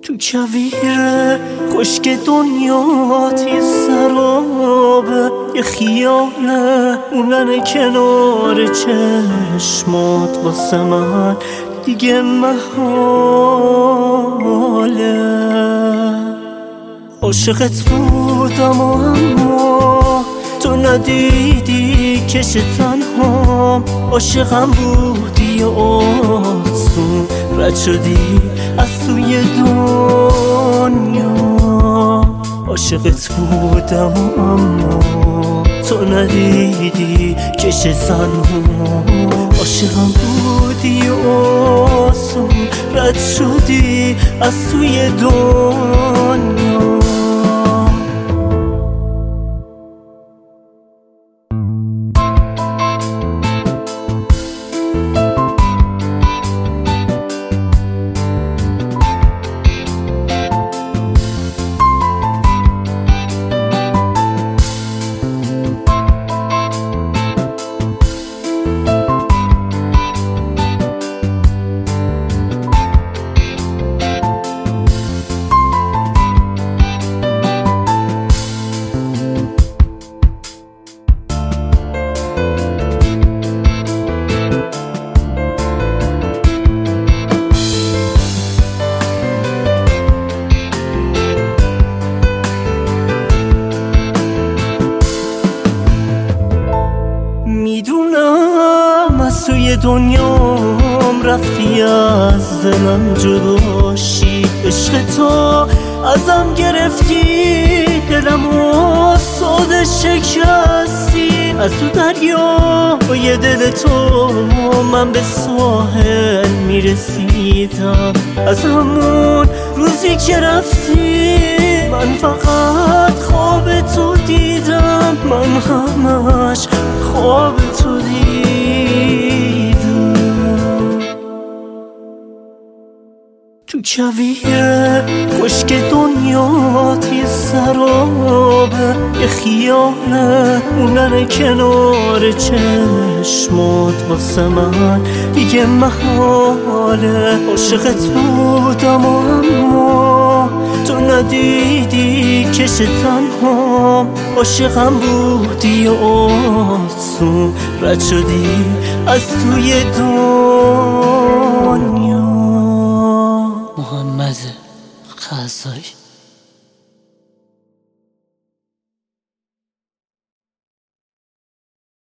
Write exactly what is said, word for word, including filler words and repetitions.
تو کویر خشک دنیات یه سرابه، یه خیاله موندن کنار چشمات واسه من دیگه محاله. عاشقت بودم اما تو ندیدی کش تنهام، عاشقم بودی و آسون رد شدی از توی دنیا. عاشقت بودم اما تو ندیدی کش تنهام، عاشقم بودی و آسون رد شدی از توی دنیا. میدونم از توی دنیام رفتی، از دلم جداشی، عشق تو ازم گرفتی، دلمو ساده شکستی. از تو دریا با یه دل تو من به ساحل میرسیدم، از همون روزی که رفتی من فقط خواب تو دیدم، من همش خواب تو دیدم. تو کویر خشک دنیات یه سرابه، یه خیاله موندن کنار چشمات واسه من دیگه محاله. عاشقت بودم اما تو ندیدی کش تنهام، عاشقم بودی و آسون رد شدی از توی دنیا. محمد خزایی.